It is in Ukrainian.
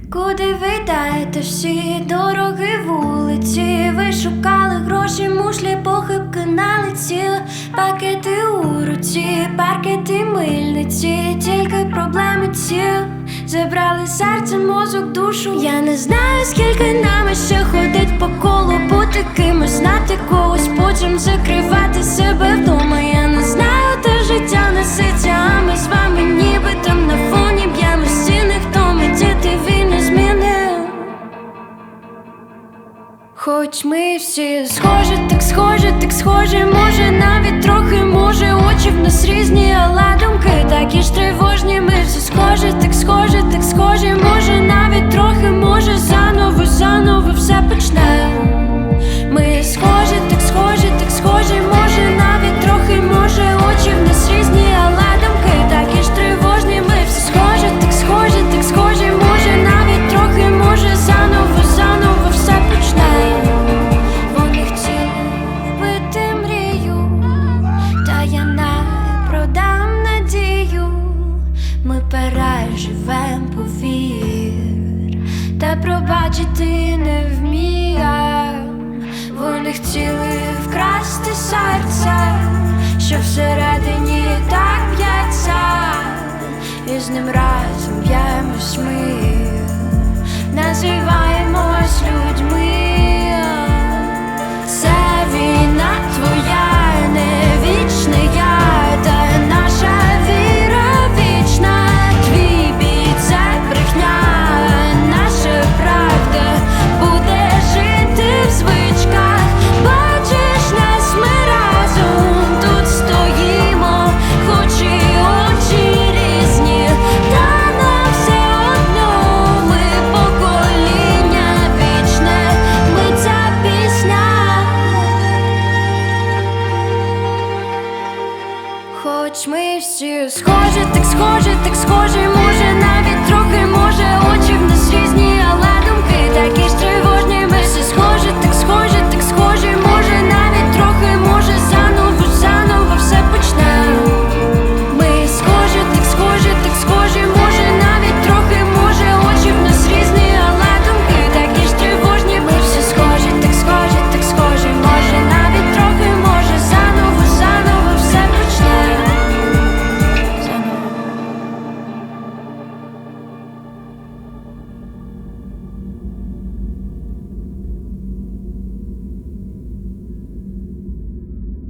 Куди ви йдете всі дороги вулиці? Ви шукали гроші, мушлі, похибки налетіли. Пакети у руці, паркети, мильниці, тільки проблеми ці забрали серце, мозок, душу. Я не знаю, скільки нами ще ходить по колу, бути кимось, знати когось, потім закривати себе вдома. Я не знаю, де життя несеться, а ми з вами ніби там на фоні б'ємо стіни. Хто ми, діти, війни змінив. Хоч ми всі схожі, так схожі, так схожі. Може навіть трохи, може очі в нас різні, але думки такі ж тривожні. Ми всі схожі, так схожі, так схожі. Може навіть трохи, може заново, заново все почнемо. Ми схожі, так схожі, так схожі. Може навіть трохи, може очі в нас різні, але думки такі ж тривожні. Ми всі схожі, так схожі, так схожі. Може навіть трохи, може заново, заново все почнемо. Вони хотіли вбити мрію, та я не продам надію. Ми переживем, повір, та пробачити не вмієм. Вони хотіли вкрасти серце, що всередині так б'ється, і з ним разом б'ємось ми, називаємось людьми. Це війна твоя, не вічне я, та наша віра вічна. Твій бій – це брехня, наша правда буде жити в звичках. Бачиш нас, ми разом тут стоїмо, хоч і очі різні, та нам все одно ми покоління вічне, ми ця пісня. Хоч ми всі схожі, так схожі, так схожі. Може навіть трохи, може